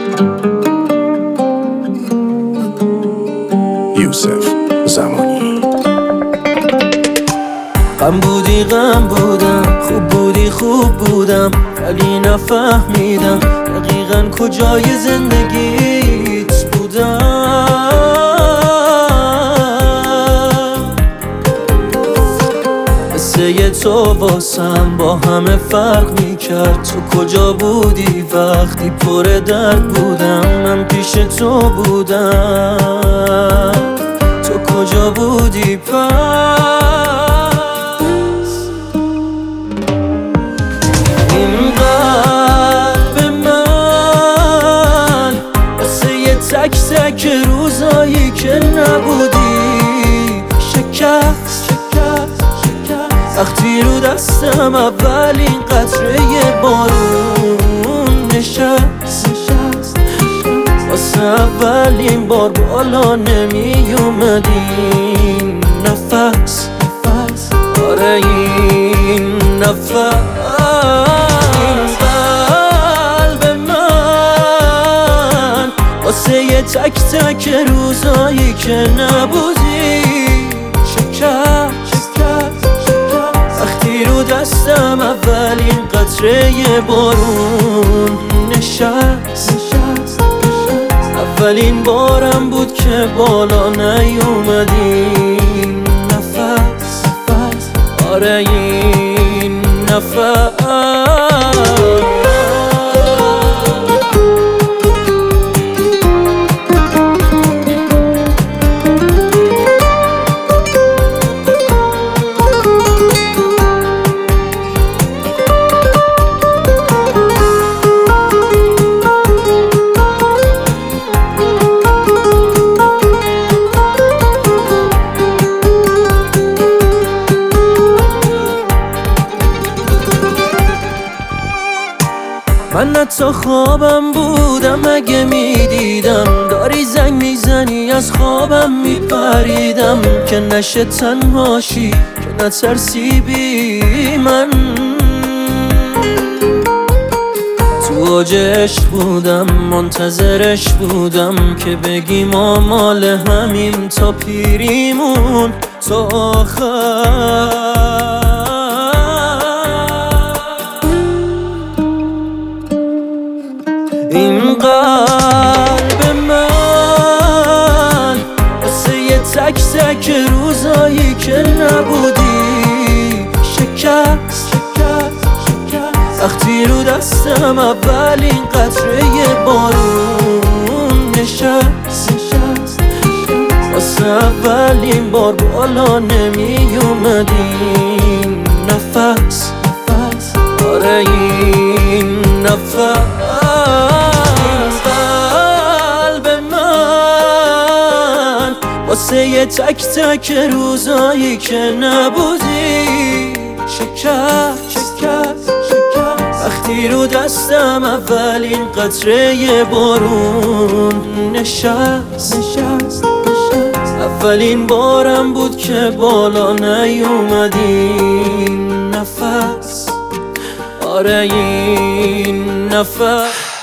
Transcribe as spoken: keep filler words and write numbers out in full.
یوسف زمانی. غم بودی غم بودم، خوب بودی خوب بودم، ولی نفهمیدم دقیقاً کجای زندگیت بودم. قصه تو واسم با همه فرق میکرد. تو کجا بودی وقتی پر درد بودم؟ من پیش تو بودم، تو کجا بودی پس؟ این قلب من واسه یه تک تک روزایی که نبودی شکست. وقتی رو دستم اولین قطره بارون نشست، واسه اولین بار بالا نمی اومدی نفس. آره این نفس. قلب من واسه یه تک تک روزایی که نبودی شکست. وقتی رو دستم اولین قطره بارون نشست، اولین بارم بود که بالا نیومدی نفس. آره این نفس. من حتی خوابم بودم اگه میدیدم داری زنگ میزنی از خوابم میپریدم که نشه تنهاشی، که نترسی بی من. تو اوج عشق بودم منتظرش بودم که بگیم ما مال همیم تا پیریمون تا آخر. این قلب من واسه یه تک تک روزایی که نبودی شکست. وقتی رو دستم اولین قطره بارون نشست، واسه اولین بار بالا نمی اومدی نفس. آره این نفس. واسه یه تک تک روزایی که نبودی شکست. وقتی رو دستم اولین قطره بارون نشست، اولین بارم بود که بالا نیومدی نفس. آره این نفس.